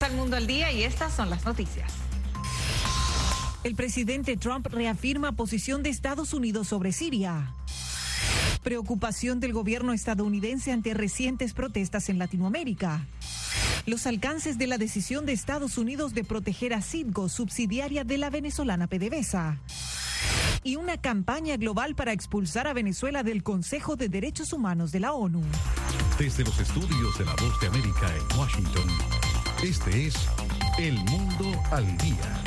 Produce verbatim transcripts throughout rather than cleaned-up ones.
al Mundo al Día y estas son las noticias. El presidente Trump reafirma posición de Estados Unidos sobre Siria. Preocupación del gobierno estadounidense ante recientes protestas en Latinoamérica. Los alcances de la decisión de Estados Unidos de proteger a Citgo, subsidiaria de la venezolana PDVSA. Y una campaña global para expulsar a Venezuela del Consejo de Derechos Humanos de la ONU. Desde los estudios de La Voz de América en Washington, este es El Mundo al Día.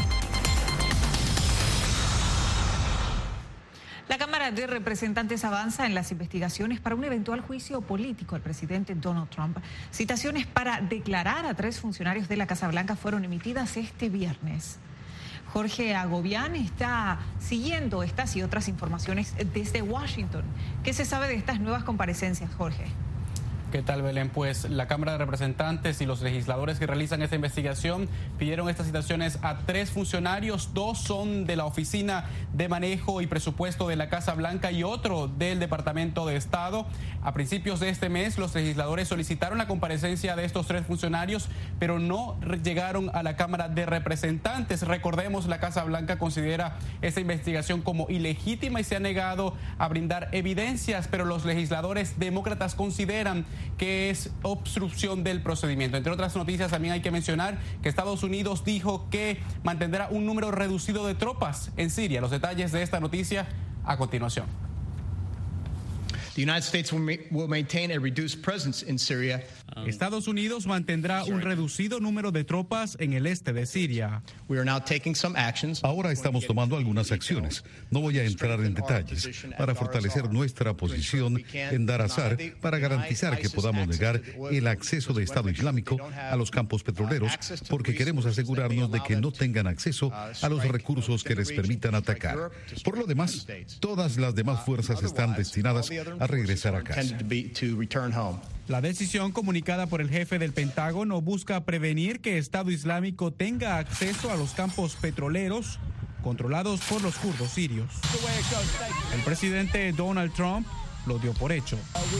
La Cámara de Representantes avanza en las investigaciones para un eventual juicio político al presidente Donald Trump. Citaciones para declarar a tres funcionarios de la Casa Blanca fueron emitidas este viernes. Jorge Agobián está siguiendo estas y otras informaciones desde Washington. ¿Qué se sabe de estas nuevas comparecencias, Jorge? ¿Qué tal, Belén? Pues la Cámara de Representantes y los legisladores que realizan esta investigación pidieron estas citaciones a tres funcionarios. Dos son de la Oficina de Manejo y Presupuesto de la Casa Blanca y otro del Departamento de Estado. A principios de este mes, los legisladores solicitaron la comparecencia de estos tres funcionarios, pero no llegaron a la Cámara de Representantes. Recordemos, la Casa Blanca considera esta investigación como ilegítima y se ha negado a brindar evidencias, pero los legisladores demócratas consideran que es obstrucción del procedimiento. Entre otras noticias, también hay que mencionar que Estados Unidos dijo que mantendrá un número reducido de tropas en Siria. Los detalles de esta noticia a continuación. The United States will maintain a reduced presence in Syria. Estados Unidos mantendrá un reducido número de tropas en el este de Siria. We are now taking some actions. Ahora estamos tomando algunas acciones. No voy a entrar en detalles para fortalecer nuestra posición en Dar az-Zar para garantizar que podamos negar el acceso de Estado Islámico a los campos petroleros, porque queremos asegurarnos de que no tengan acceso a los recursos que les permitan atacar. Por lo demás, todas las demás fuerzas están destinadas a regresar a casa. La decisión comunicada por el jefe del Pentágono busca prevenir que Estado Islámico tenga acceso a los campos petroleros controlados por los kurdos sirios. El presidente Donald Trump lo dio por hecho.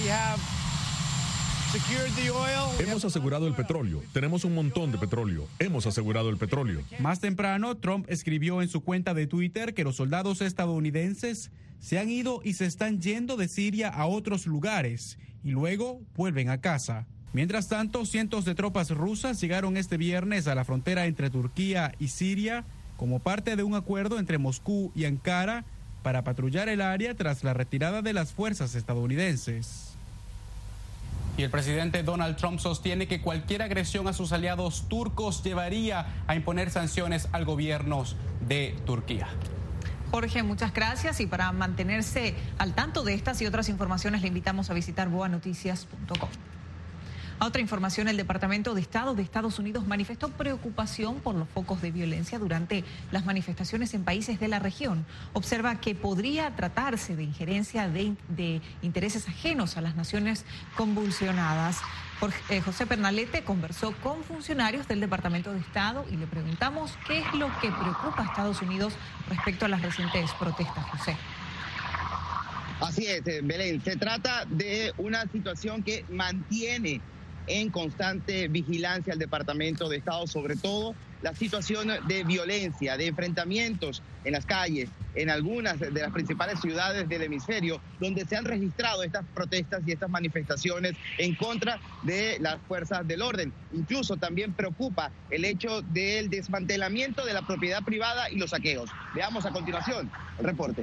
Hemos asegurado el petróleo. Tenemos un montón de petróleo. Hemos asegurado el petróleo. Más temprano, Trump escribió en su cuenta de Twitter que los soldados estadounidenses se han ido y se están yendo de Siria a otros lugares y luego vuelven a casa. Mientras tanto, cientos de tropas rusas llegaron este viernes a la frontera entre Turquía y Siria como parte de un acuerdo entre Moscú y Ankara para patrullar el área tras la retirada de las fuerzas estadounidenses. Y el presidente Donald Trump sostiene que cualquier agresión a sus aliados turcos llevaría a imponer sanciones al gobierno de Turquía. Jorge, muchas gracias, y para mantenerse al tanto de estas y otras informaciones le invitamos a visitar boa noticias punto com. A otra información, el Departamento de Estado de Estados Unidos manifestó preocupación por los focos de violencia durante las manifestaciones en países de la región. Observa que podría tratarse de injerencia de, de intereses ajenos a las naciones convulsionadas. Jorge, eh, José Pernalete conversó con funcionarios del Departamento de Estado y le preguntamos qué es lo que preocupa a Estados Unidos respecto a las recientes protestas. José. Así es, Belén. Se trata de una situación que mantiene en constante vigilancia al Departamento de Estado, sobre todo la situación de violencia, de enfrentamientos en las calles, en algunas de las principales ciudades del hemisferio, donde se han registrado estas protestas y estas manifestaciones en contra de las fuerzas del orden. Incluso también preocupa el hecho del desmantelamiento de la propiedad privada y los saqueos. Veamos a continuación el reporte.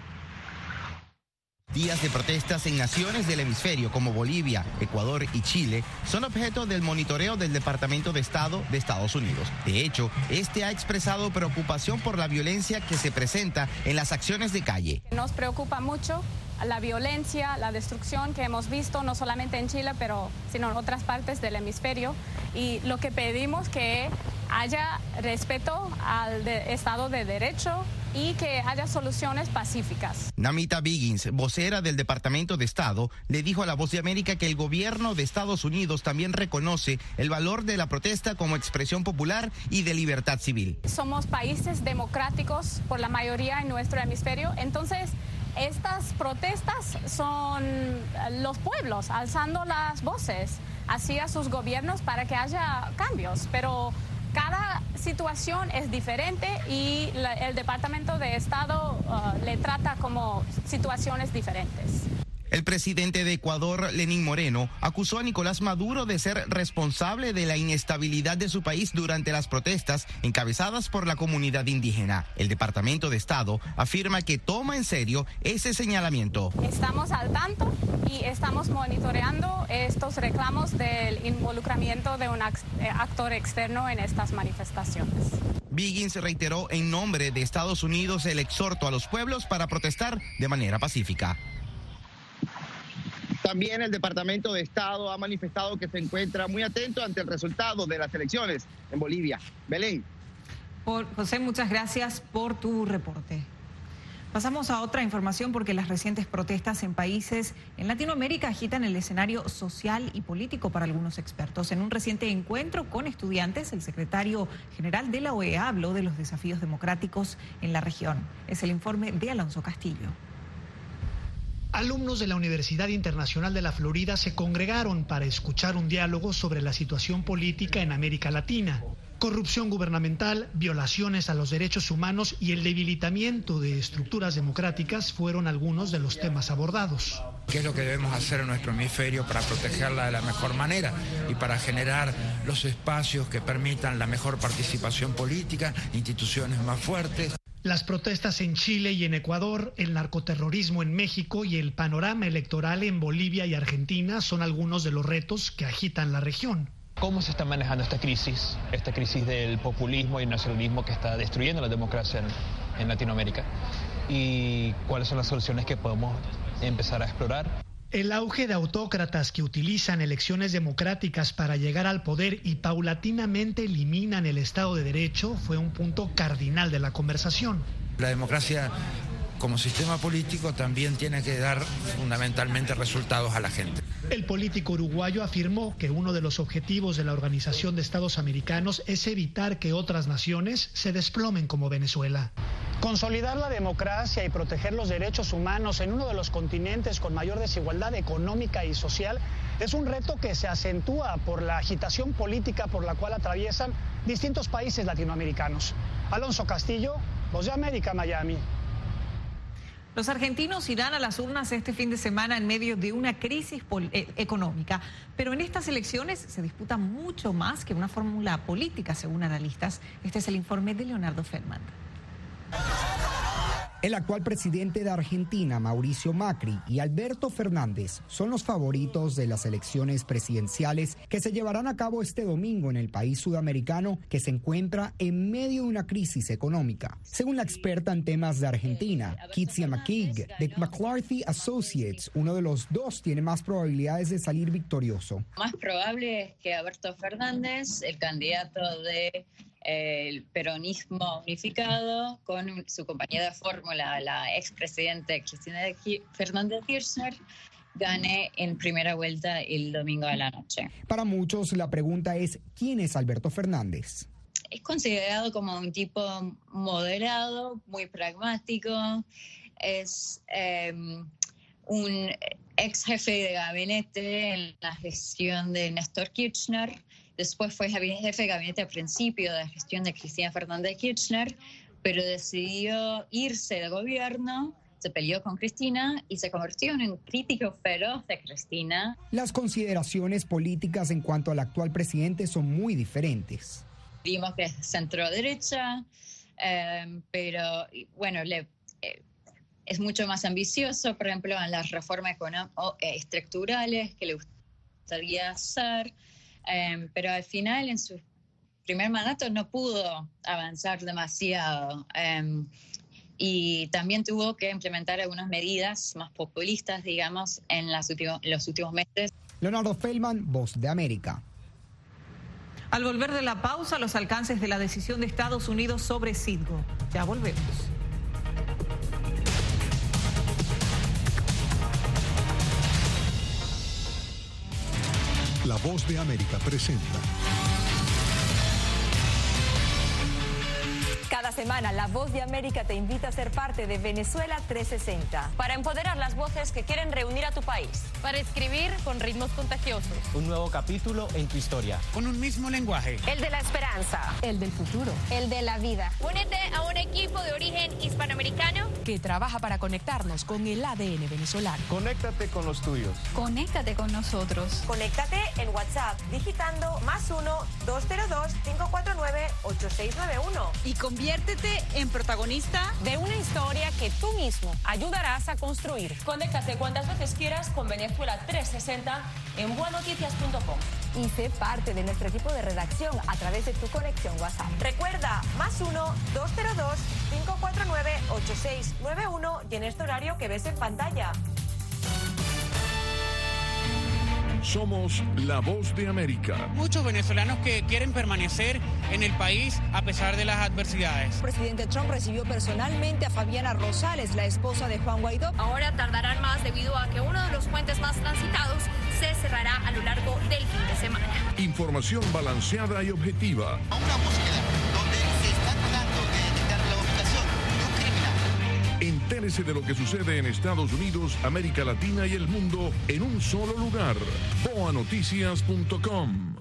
Días de protestas en naciones del hemisferio como Bolivia, Ecuador y Chile son objeto del monitoreo del Departamento de Estado de Estados Unidos. De hecho, este ha expresado preocupación por la violencia que se presenta en las acciones de calle. Nos preocupa mucho la violencia, la destrucción que hemos visto no solamente en Chile, pero sino en otras partes del hemisferio, y lo que pedimos que haya respeto al de Estado de Derecho y que haya soluciones pacíficas. Namita Biggins, vocera del Departamento de Estado, le dijo a La Voz de América que el gobierno de Estados Unidos también reconoce el valor de la protesta como expresión popular y de libertad civil. Somos países democráticos por la mayoría en nuestro hemisferio, entonces estas protestas son los pueblos alzando las voces hacia sus gobiernos para que haya cambios, pero cada situación es diferente y la, el Departamento de Estado uh, le trata como situaciones diferentes. El presidente de Ecuador, Lenín Moreno, acusó a Nicolás Maduro de ser responsable de la inestabilidad de su país durante las protestas encabezadas por la comunidad indígena. El Departamento de Estado afirma que toma en serio ese señalamiento. Estamos al tanto y estamos monitoreando estos reclamos del involucramiento de un actor externo en estas manifestaciones. Biggins reiteró en nombre de Estados Unidos el exhorto a los pueblos para protestar de manera pacífica. También el Departamento de Estado ha manifestado que se encuentra muy atento ante el resultado de las elecciones en Bolivia. Belén. Por, José, muchas gracias por tu reporte. Pasamos a otra información porque las recientes protestas en países en Latinoamérica agitan el escenario social y político para algunos expertos. En un reciente encuentro con estudiantes, el secretario general de la O E A habló de los desafíos democráticos en la región. Es el informe de Alonso Castillo. Alumnos de la Universidad Internacional de la Florida se congregaron para escuchar un diálogo sobre la situación política en América Latina. Corrupción gubernamental, violaciones a los derechos humanos y el debilitamiento de estructuras democráticas fueron algunos de los temas abordados. ¿Qué es lo que debemos hacer en nuestro hemisferio para protegerla de la mejor manera y para generar los espacios que permitan la mejor participación política, instituciones más fuertes? Las protestas en Chile y en Ecuador, el narcoterrorismo en México y el panorama electoral en Bolivia y Argentina son algunos de los retos que agitan la región. ¿Cómo se está manejando esta crisis, esta crisis del populismo y el nacionalismo que está destruyendo la democracia en, en Latinoamérica? ¿Y cuáles son las soluciones que podemos empezar a explorar? El auge de autócratas que utilizan elecciones democráticas para llegar al poder y paulatinamente eliminan el Estado de Derecho fue un punto cardinal de la conversación. La democracia como sistema político también tiene que dar fundamentalmente resultados a la gente. El político uruguayo afirmó que uno de los objetivos de la Organización de Estados Americanos es evitar que otras naciones se desplomen como Venezuela. Consolidar la democracia y proteger los derechos humanos en uno de los continentes con mayor desigualdad económica y social es un reto que se acentúa por la agitación política por la cual atraviesan distintos países latinoamericanos. Alonso Castillo, Voz de América, Miami. Los argentinos irán a las urnas este fin de semana en medio de una crisis eh, económica, pero en estas elecciones se disputa mucho más que una fórmula política, según analistas. Este es el informe de Leonardo Feldman. El actual presidente de Argentina, Mauricio Macri, y Alberto Fernández son los favoritos de las elecciones presidenciales que se llevarán a cabo este domingo en el país sudamericano que se encuentra en medio de una crisis económica. Según la experta en temas de Argentina, Kitsia McKeague, de McClarty Associates, uno de los dos tiene más probabilidades de salir victorioso. Más probable es que Alberto Fernández, el candidato de el peronismo unificado, con su compañera de fórmula, la expresidenta Cristina Fernández de Kirchner, gane en primera vuelta el domingo a la noche. Para muchos la pregunta es, ¿quién es Alberto Fernández? Es considerado como un tipo moderado, muy pragmático, es eh, un ex jefe de gabinete en la gestión de Néstor Kirchner. Después fue jefe de gabinete al principio de la gestión de Cristina Fernández de Kirchner, pero decidió irse del gobierno, se peleó con Cristina y se convirtió en un crítico feroz de Cristina. Las consideraciones políticas en cuanto al actual presidente son muy diferentes. Vimos que es centro-derecha, eh, pero bueno, le, eh, es mucho más ambicioso, por ejemplo, en las reformas estructurales que le gustaría hacer. Um, pero al final en su primer mandato no pudo avanzar demasiado um, y también tuvo que implementar algunas medidas más populistas, digamos, en las últimos, los últimos meses. Leonardo Feldman, Voz de América. Al volver de la pausa, los alcances de la decisión de Estados Unidos sobre Citgo. Ya volvemos. La Voz de América presenta. Cada semana, La Voz de América te invita a ser parte de Venezuela trescientos sesenta. Para empoderar las voces que quieren reunir a tu país. Para escribir con ritmos contagiosos. Un nuevo capítulo en tu historia. Con un mismo lenguaje. El de la esperanza. El del futuro. El de la vida. Únete a un equipo de origen hispanoamericano que trabaja para conectarnos con el A D N venezolano. Conéctate con los tuyos. Conéctate con nosotros. Conéctate en WhatsApp digitando más uno, dos cero dos, cinco cuatro nueve, ocho seis nueve uno. Y conviértete en protagonista de una historia que tú mismo ayudarás a construir. Conéctate cuantas veces quieras con Venezuela trescientos sesenta en bua noticias punto com. Y sé parte de nuestro equipo de redacción a través de tu conexión WhatsApp. Recuerda, más uno, dos cero dos, cinco cuatro nueve, ocho seis nueve uno y en este horario que ves en pantalla. Somos la voz de América. Muchos venezolanos que quieren permanecer en el país a pesar de las adversidades. El presidente Trump recibió personalmente a Fabiana Rosales, la esposa de Juan Guaidó. Ahora tardarán más debido a que uno de los puentes más transitados se cerrará a lo largo del fin de semana. Información balanceada y objetiva. A una búsqueda donde se está tratando de detectar la ubicación de un criminal. Entérese de lo que sucede en Estados Unidos, América Latina y el mundo en un solo lugar. boa noticias punto com.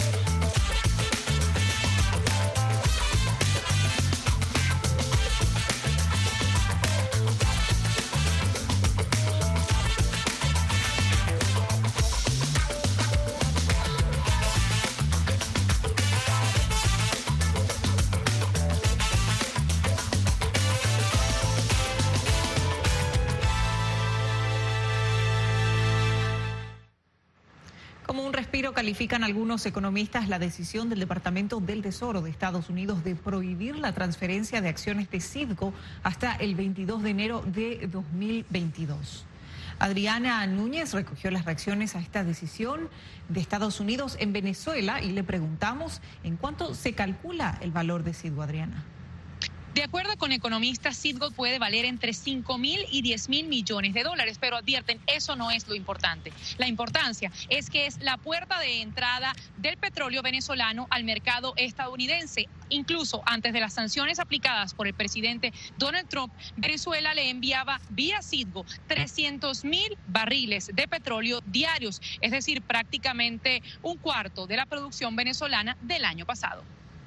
Como un respiro califican algunos economistas la decisión del Departamento del Tesoro de Estados Unidos de prohibir la transferencia de acciones de Citgo hasta el veintidós de enero de dos mil veintidós. Adriana Núñez recogió las reacciones a esta decisión de Estados Unidos en Venezuela y le preguntamos en cuánto se calcula el valor de Citgo, Adriana. De acuerdo con economistas, Citgo puede valer entre cinco mil y diez mil millones de dólares, pero advierten, eso no es lo importante. La importancia es que es la puerta de entrada del petróleo venezolano al mercado estadounidense. Incluso antes de las sanciones aplicadas por el presidente Donald Trump, Venezuela le enviaba vía Citgo trescientos mil barriles de petróleo diarios, es decir, prácticamente un cuarto de la producción venezolana del año pasado.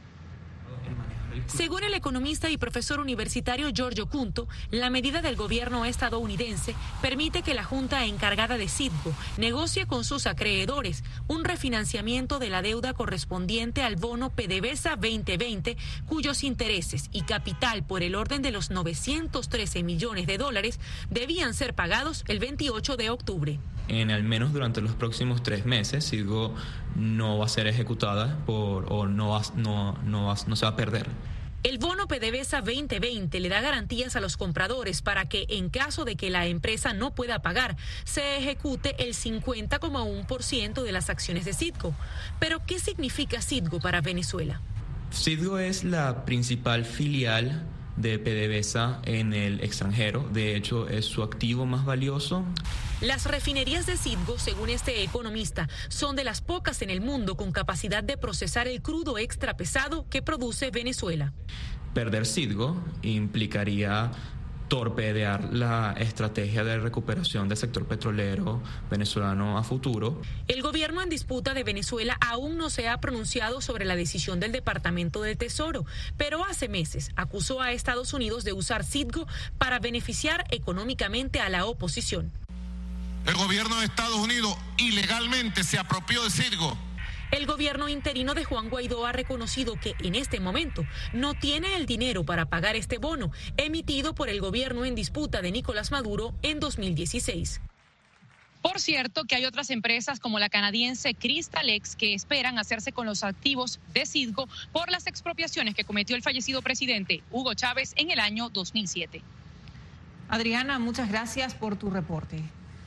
Según el economista y profesor universitario Giorgio Cunto, la medida del gobierno estadounidense permite que la junta encargada de Citgo negocie con sus acreedores un refinanciamiento de la deuda correspondiente al bono PDVSA veinte veinte, cuyos intereses y capital por el orden de los novecientos trece millones de dólares debían ser pagados el veintiocho de octubre. En al menos durante los próximos tres meses, Citgo no va a ser ejecutada por, o no, va, no, no, va, no se va a perder. El bono PDVSA veinte veinte le da garantías a los compradores para que, en caso de que la empresa no pueda pagar, se ejecute el cincuenta coma uno por ciento de las acciones de Citgo. Pero, ¿qué significa Citgo para Venezuela? Citgo es la principal filial de PDVSA en el extranjero. De hecho, es su activo más valioso. Las refinerías de Citgo, según este economista, son de las pocas en el mundo con capacidad de procesar el crudo extra pesado que produce Venezuela. Perder Citgo implicaría torpedear la estrategia de recuperación del sector petrolero venezolano a futuro. El gobierno en disputa de Venezuela aún no se ha pronunciado sobre la decisión del Departamento del Tesoro, pero hace meses acusó a Estados Unidos de usar Citgo para beneficiar económicamente a la oposición. El gobierno de Estados Unidos ilegalmente se apropió de Citgo. El gobierno interino de Juan Guaidó ha reconocido que en este momento no tiene el dinero para pagar este bono emitido por el gobierno en disputa de Nicolás Maduro en dos mil dieciséis. Por cierto, que hay otras empresas como la canadiense Crystalex que esperan hacerse con los activos de Citgo por las expropiaciones que cometió el fallecido presidente Hugo Chávez en el año dos mil siete. Adriana, muchas gracias por tu reporte.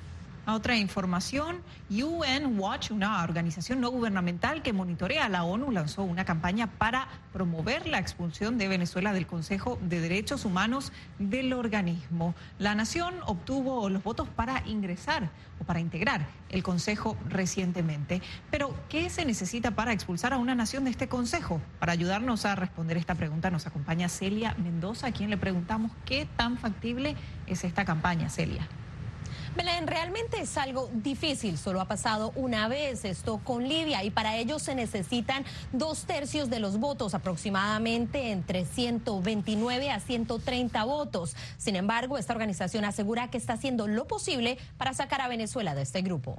A otra información, U N Watch, una organización no gubernamental que monitorea a la ONU, lanzó una campaña para promover la expulsión de Venezuela del Consejo de Derechos Humanos del organismo. La nación obtuvo los votos para ingresar o para integrar el Consejo recientemente. Pero, ¿qué se necesita para expulsar a una nación de este Consejo? Para ayudarnos a responder esta pregunta nos acompaña Celia Mendoza, a quien le preguntamos qué tan factible es esta campaña. Celia. Belén, realmente es algo difícil, solo ha pasado una vez esto con Libia y para ello se necesitan dos tercios de los votos, aproximadamente entre ciento veintinueve a ciento treinta votos. Sin embargo, esta organización asegura que está haciendo lo posible para sacar a Venezuela de este grupo.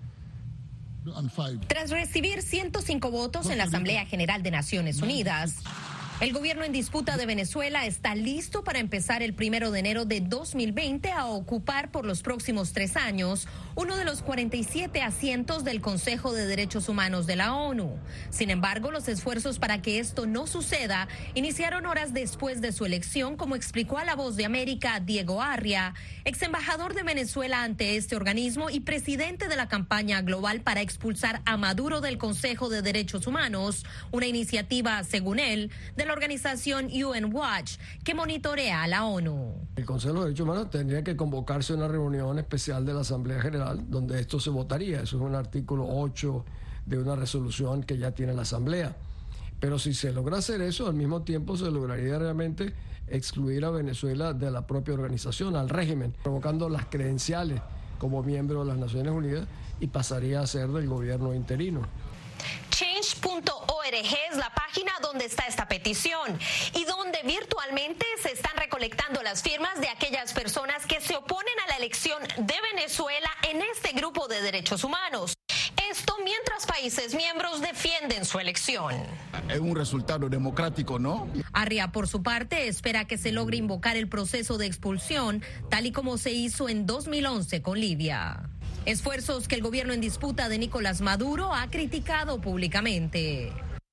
Tras recibir ciento cinco votos en la Asamblea General de Naciones Unidas, el gobierno en disputa de Venezuela está listo para empezar el primero de enero de dos mil veinte a ocupar por los próximos tres años uno de los cuarenta y siete asientos del Consejo de Derechos Humanos de la ONU. Sin embargo, los esfuerzos para que esto no suceda iniciaron horas después de su elección, como explicó a La Voz de América Diego Arria, ex embajador de Venezuela ante este organismo y presidente de la campaña global para expulsar a Maduro del Consejo de Derechos Humanos, una iniciativa, según él, de la organización U N Watch, que monitorea a la ONU. El Consejo de Derechos Humanos tendría que convocarse a una reunión especial de la Asamblea General donde esto se votaría. Eso es un artículo ocho de una resolución que ya tiene la Asamblea. Pero si se logra hacer eso, al mismo tiempo se lograría realmente excluir a Venezuela de la propia organización, al régimen, provocando las credenciales como miembro de las Naciones Unidas y pasaría a ser del gobierno interino. Change punto org es la página donde está esta petición y donde virtualmente se están recolectando las firmas de aquellas personas que se oponen a la elección de Venezuela en este grupo de derechos humanos. Esto mientras países miembros defienden su elección. Es un resultado democrático, ¿no? Arria, por su parte, espera que se logre invocar el proceso de expulsión, tal y como se hizo en dos mil once con Libia. Esfuerzos que el gobierno en disputa de Nicolás Maduro ha criticado públicamente.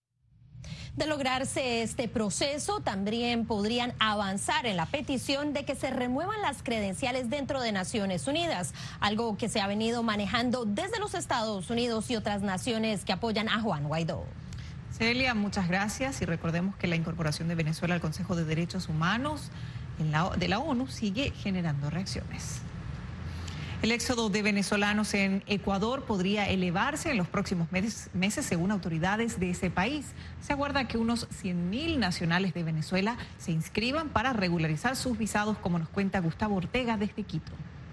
De lograrse este proceso, también podrían avanzar en la petición de que se remuevan las credenciales dentro de Naciones Unidas, algo que se ha venido manejando desde los Estados Unidos y otras naciones que apoyan a Juan Guaidó. Celia, muchas gracias y recordemos que la incorporación de Venezuela al Consejo de Derechos Humanos en la, de la ONU sigue generando reacciones. El éxodo de venezolanos en Ecuador podría elevarse en los próximos meses, meses, según autoridades de ese país. Se aguarda que unos cien mil nacionales de Venezuela se inscriban para regularizar sus visados, como nos cuenta Gustavo Ortega desde Quito.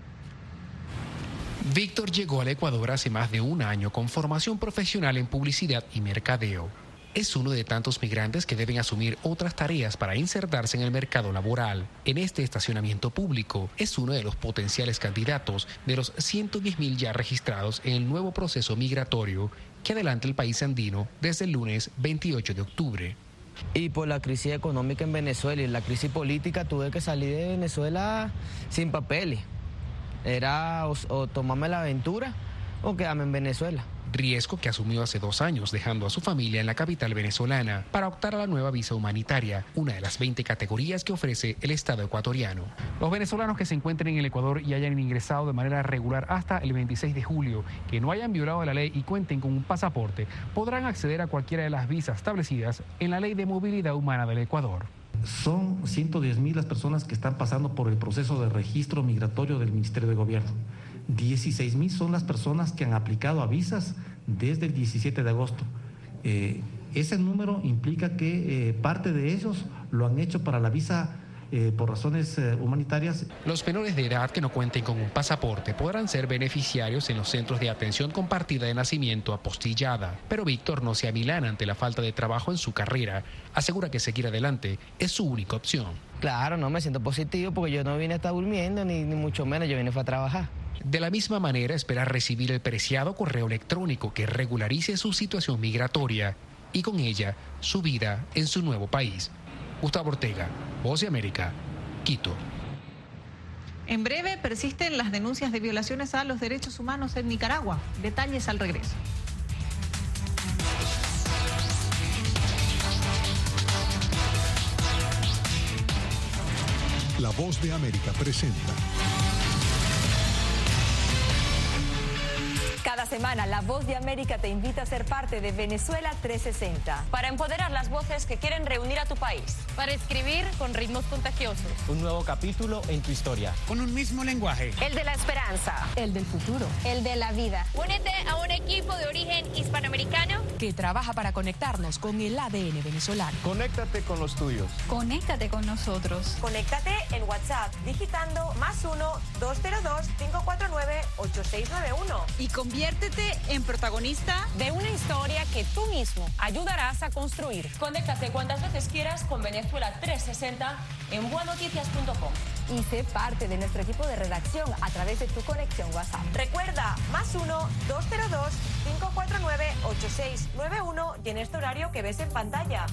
Víctor llegó al Ecuador hace más de un año con formación profesional en publicidad y mercadeo. Es uno de tantos migrantes que deben asumir otras tareas para insertarse en el mercado laboral. En este estacionamiento público es uno de los potenciales candidatos de los ciento diez mil ya registrados en el nuevo proceso migratorio que adelanta el país andino desde el lunes veintiocho de octubre. Y por la crisis económica en Venezuela y la crisis política tuve que salir de Venezuela sin papeles. Era o, o tomarme la aventura o quedarme en Venezuela. Riesgo que asumió hace dos años, dejando a su familia en la capital venezolana para optar a la nueva visa humanitaria, una de las veinte categorías que ofrece el Estado ecuatoriano. Los venezolanos que se encuentren en el Ecuador y hayan ingresado de manera regular hasta el veintiséis de julio, que no hayan violado la ley y cuenten con un pasaporte, podrán acceder a cualquiera de las visas establecidas en la Ley de Movilidad Humana del Ecuador. Son ciento diez mil las personas que están pasando por el proceso de registro migratorio del Ministerio de Gobierno. dieciséis mil son las personas que han aplicado a visas desde el diecisiete de agosto. Eh, ese número implica que eh, parte de ellos lo han hecho para la visa eh, por razones eh, humanitarias. Los menores de edad que no cuenten con un pasaporte podrán ser beneficiarios en los centros de atención compartida de nacimiento apostillada. Pero Víctor no se amilana ante la falta de trabajo en su carrera. Asegura que seguir adelante es su única opción. Claro, no me siento positivo porque yo no vine a estar durmiendo, ni, ni mucho menos, yo vine fue a trabajar. De la misma manera, espera recibir el preciado correo electrónico que regularice su situación migratoria y con ella su vida en su nuevo país. Gustavo Ortega, Voz de América, Quito. En breve persisten las denuncias de violaciones a los derechos humanos en Nicaragua. Detalles al regreso. La Voz de América presenta semana, La Voz de América te invita a ser parte de Venezuela trescientos sesenta. Para empoderar las voces que quieren reunir a tu país. Para escribir con ritmos contagiosos. Un nuevo capítulo en tu historia. Con un mismo lenguaje. El de la esperanza. El del futuro. El de la vida. Únete a un equipo de origen hispanoamericano que trabaja para conectarnos con el A D N venezolano. Conéctate con los tuyos. Conéctate con nosotros. Conéctate en WhatsApp digitando más uno, dos cero dos, cinco cuatro nueve, ocho seis nueve uno. Y conviértete en protagonista de una historia que tú mismo ayudarás a construir. Conéctate cuantas veces quieras con Venezuela trescientos sesenta en bua noticias punto com. Y sé parte de nuestro equipo de redacción a través de tu conexión WhatsApp. Recuerda, más uno, dos cero dos, cinco cuatro nueve, ocho seis nueve uno y en este horario que ves en pantalla.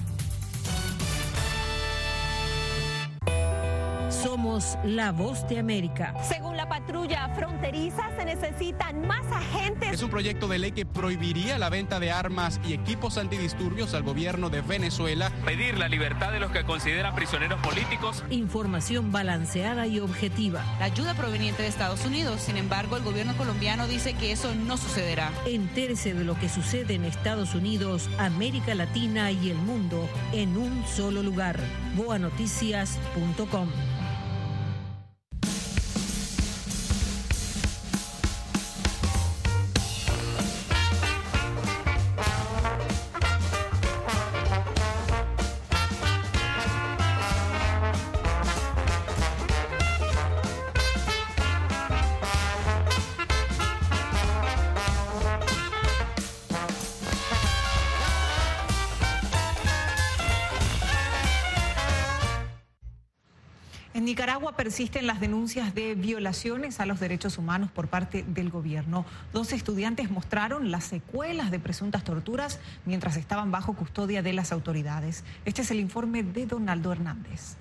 Somos la voz de América. Según la patrulla fronteriza, se necesitan más agentes. Es un proyecto de ley que prohibiría la venta de armas y equipos antidisturbios al gobierno de Venezuela. Pedir la libertad de los que consideran prisioneros políticos. Información balanceada y objetiva. La ayuda proveniente de Estados Unidos. Sin embargo, el gobierno colombiano dice que eso no sucederá. Entérese de lo que sucede en Estados Unidos, América Latina y el mundo en un solo lugar. boa noticias punto com. En Nicaragua persisten las denuncias de violaciones a los derechos humanos por parte del gobierno. Dos estudiantes mostraron las secuelas de presuntas torturas mientras estaban bajo custodia de las autoridades. Este es el informe de Donaldo Hernández.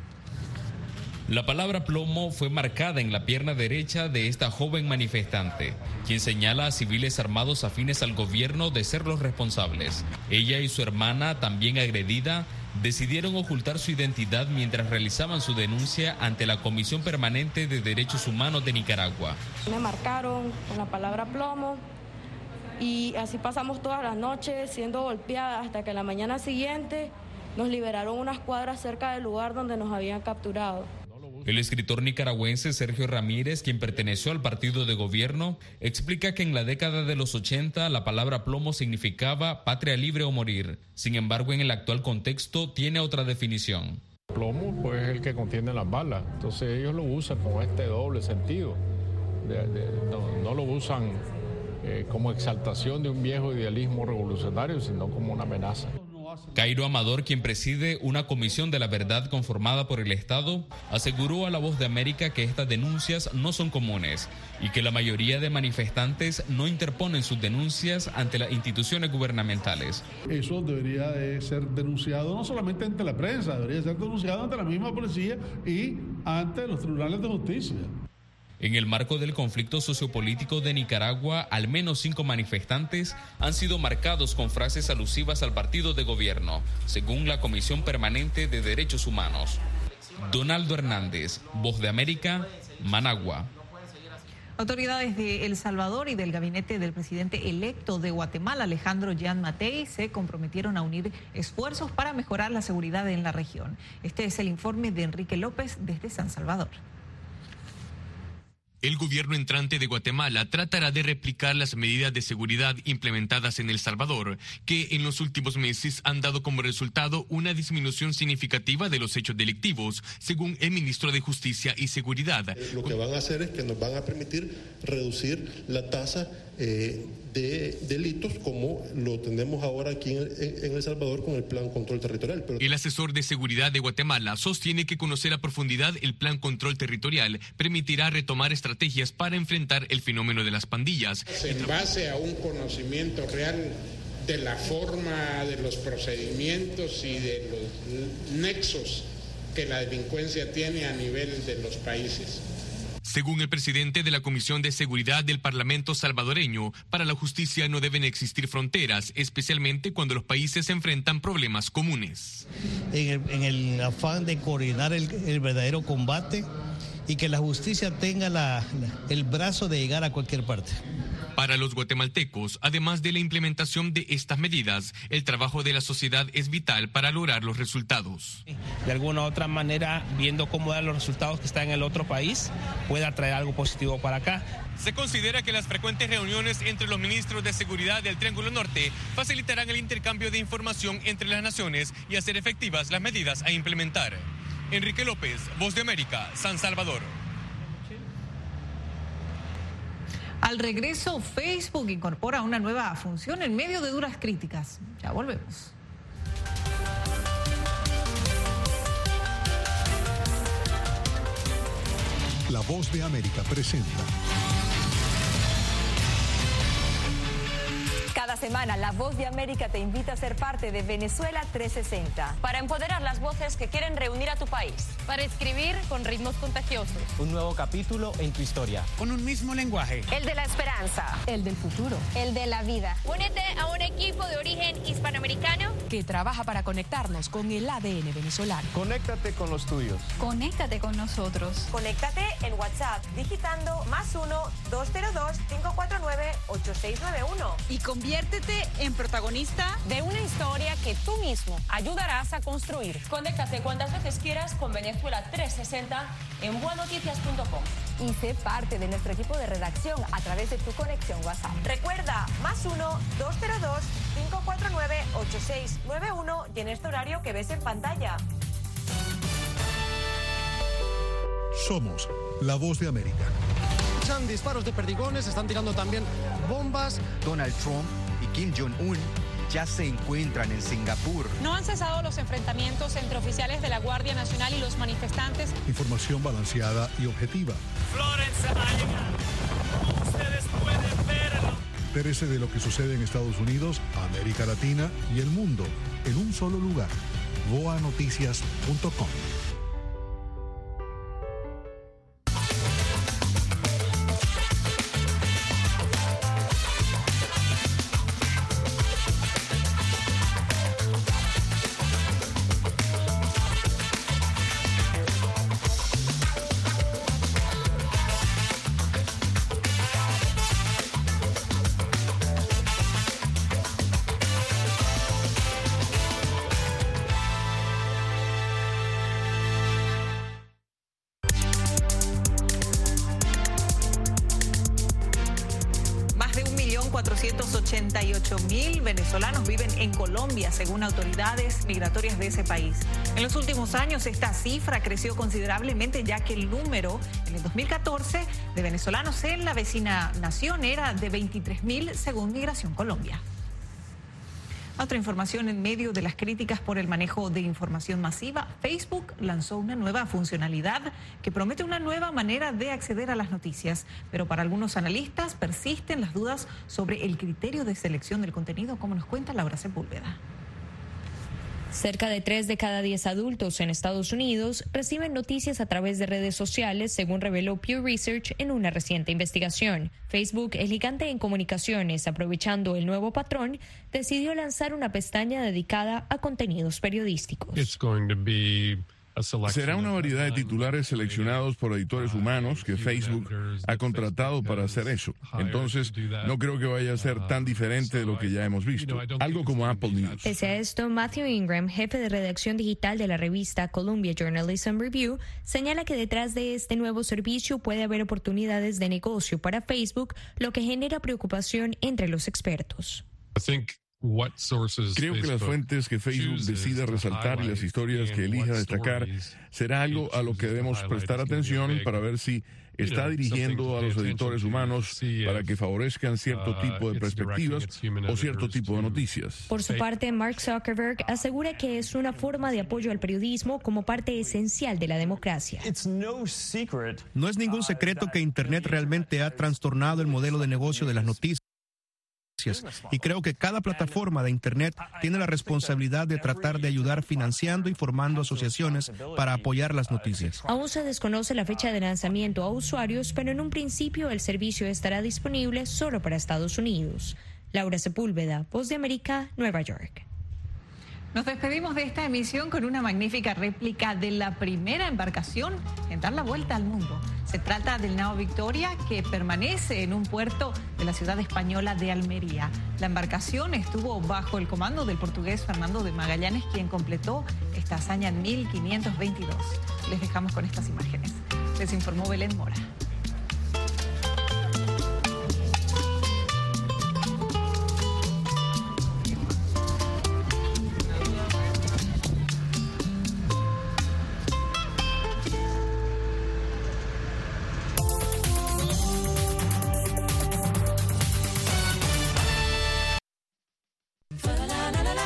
La palabra plomo fue marcada en la pierna derecha de esta joven manifestante, quien señala a civiles armados afines al gobierno de ser los responsables. Ella y su hermana, también agredida, decidieron ocultar su identidad mientras realizaban su denuncia ante la Comisión Permanente de Derechos Humanos de Nicaragua. Me marcaron con la palabra plomo y así pasamos todas las noches siendo golpeadas hasta que la mañana siguiente nos liberaron unas cuadras cerca del lugar donde nos habían capturado. El escritor nicaragüense Sergio Ramírez, quien perteneció al partido de gobierno, explica que en la década de los ochenta la palabra plomo significaba patria libre o morir. Sin embargo, en el actual contexto tiene otra definición. Plomo pues es el que contiene las balas, entonces ellos lo usan con este doble sentido. De, de, no, no lo usan eh, como exaltación de un viejo idealismo revolucionario, sino como una amenaza. Cairo Amador, quien preside una comisión de la verdad conformada por el Estado, aseguró a La Voz de América que estas denuncias no son comunes y que la mayoría de manifestantes no interponen sus denuncias ante las instituciones gubernamentales. Eso debería de ser denunciado no solamente ante la prensa, debería ser denunciado ante la misma policía y ante los tribunales de justicia. En el marco del conflicto sociopolítico de Nicaragua, al menos cinco manifestantes han sido marcados con frases alusivas al partido de gobierno, según la Comisión Permanente de Derechos Humanos. Donaldo Hernández, Voz de América, Managua. Autoridades de El Salvador y del gabinete del presidente electo de Guatemala, Alejandro Jan Matei, se comprometieron a unir esfuerzos para mejorar la seguridad en la región. Este es el informe de Enrique López desde San Salvador. El gobierno entrante de Guatemala tratará de replicar las medidas de seguridad implementadas en El Salvador, que en los últimos meses han dado como resultado una disminución significativa de los hechos delictivos, según el ministro de Justicia y Seguridad. Lo que van a hacer es que nos van a permitir reducir la tasa eh, de delitos como lo tenemos ahora aquí en, en El Salvador con el Plan Control Territorial. Pero... El asesor de seguridad de Guatemala sostiene que conocer a profundidad el Plan Control Territorial permitirá retomar estrategias para enfrentar el fenómeno de las pandillas. En base a un conocimiento real de la forma, de los procedimientos y de los nexos que la delincuencia tiene a nivel de los países. Según el presidente de la Comisión de Seguridad del Parlamento salvadoreño, para la justicia no deben existir fronteras, especialmente cuando los países enfrentan problemas comunes. En el, en el afán de coordinar el, el verdadero combate y que la justicia tenga la, la, el brazo de llegar a cualquier parte. Para los guatemaltecos, además de la implementación de estas medidas, el trabajo de la sociedad es vital para lograr los resultados. De alguna u otra manera, viendo cómo dan los resultados que están en el otro país, pueda traer algo positivo para acá. Se considera que las frecuentes reuniones entre los ministros de seguridad del Triángulo Norte facilitarán el intercambio de información entre las naciones y hacer efectivas las medidas a implementar. Enrique López, Voz de América, San Salvador. Al regreso, Facebook incorpora una nueva función en medio de duras críticas. Ya volvemos. La Voz de América presenta. Cada semana, La Voz de América te invita a ser parte de Venezuela trescientos sesenta. Para empoderar las voces que quieren reunir a tu país. Para escribir con ritmos contagiosos. Un nuevo capítulo en tu historia. Con un mismo lenguaje. El de la esperanza. El del futuro. El de la vida. Únete a un equipo de origen hispanoamericano que trabaja para conectarnos con el A D N venezolano. Conéctate con los tuyos. Conéctate con nosotros. Conéctate en WhatsApp digitando más uno dos cero dos cinco cuatro nueve ocho seis nueve uno. Y conviértete en protagonista de una historia que tú mismo ayudarás a construir. Conéctate cuantas veces quieras con Venezuela trescientos sesenta en boa noticias punto com. Y sé parte de nuestro equipo de redacción a través de tu conexión WhatsApp. Recuerda, más uno dos cero dos cinco cuatro nueve ocho seis nueve uno y en este horario que ves en pantalla. Somos La Voz de América. Disparos de perdigones, están tirando también bombas. Donald Trump y Kim Jong-un ya se encuentran en Singapur. No han cesado los enfrentamientos entre oficiales de la Guardia Nacional y los manifestantes. Información balanceada y objetiva. Florence ha llegado. Ustedes pueden verlo. Entérese de lo que sucede en Estados Unidos, América Latina y el mundo en un solo lugar. boa noticias punto com. cuatrocientos ochenta y ocho mil venezolanos viven en Colombia, según autoridades migratorias de ese país. En los últimos años, esta cifra creció considerablemente, ya que el número en el dos mil catorce de venezolanos en la vecina nación era de veintitrés mil, según Migración Colombia. Otra información: en medio de las críticas por el manejo de información masiva, Facebook lanzó una nueva funcionalidad que promete una nueva manera de acceder a las noticias, pero para algunos analistas persisten las dudas sobre el criterio de selección del contenido, como nos cuenta Laura Sepúlveda. Cerca de tres de cada diez adultos en Estados Unidos reciben noticias a través de redes sociales, según reveló Pew Research en una reciente investigación. Facebook, el gigante en comunicaciones, aprovechando el nuevo patrón, decidió lanzar una pestaña dedicada a contenidos periodísticos. Será una variedad de titulares seleccionados por editores humanos que Facebook ha contratado para hacer eso. Entonces, no creo que vaya a ser tan diferente de lo que ya hemos visto. Algo como Apple News. Pese a esto, Matthew Ingram, jefe de redacción digital de la revista Columbia Journalism Review, señala que detrás de este nuevo servicio puede haber oportunidades de negocio para Facebook, lo que genera preocupación entre los expertos. Creo que las fuentes que Facebook decida resaltar y las historias que elija destacar será algo a lo que debemos prestar atención para ver si está dirigiendo a los editores humanos para que favorezcan cierto tipo de perspectivas o cierto tipo de noticias. Por su parte, Mark Zuckerberg asegura que es una forma de apoyo al periodismo como parte esencial de la democracia. No es ningún secreto que Internet realmente ha trastornado el modelo de negocio de las noticias. Y creo que cada plataforma de Internet tiene la responsabilidad de tratar de ayudar financiando y formando asociaciones para apoyar las noticias. Aún se desconoce la fecha de lanzamiento a usuarios, pero en un principio el servicio estará disponible solo para Estados Unidos. Laura Sepúlveda, Voz de América, Nueva York. Nos despedimos de esta emisión con una magnífica réplica de la primera embarcación en dar la vuelta al mundo. Se trata del Nao Victoria, que permanece en un puerto de la ciudad española de Almería. La embarcación estuvo bajo el comando del portugués Fernando de Magallanes, quien completó esta hazaña en mil quinientos veintidós. Les dejamos con estas imágenes. Les informó Belén Mora.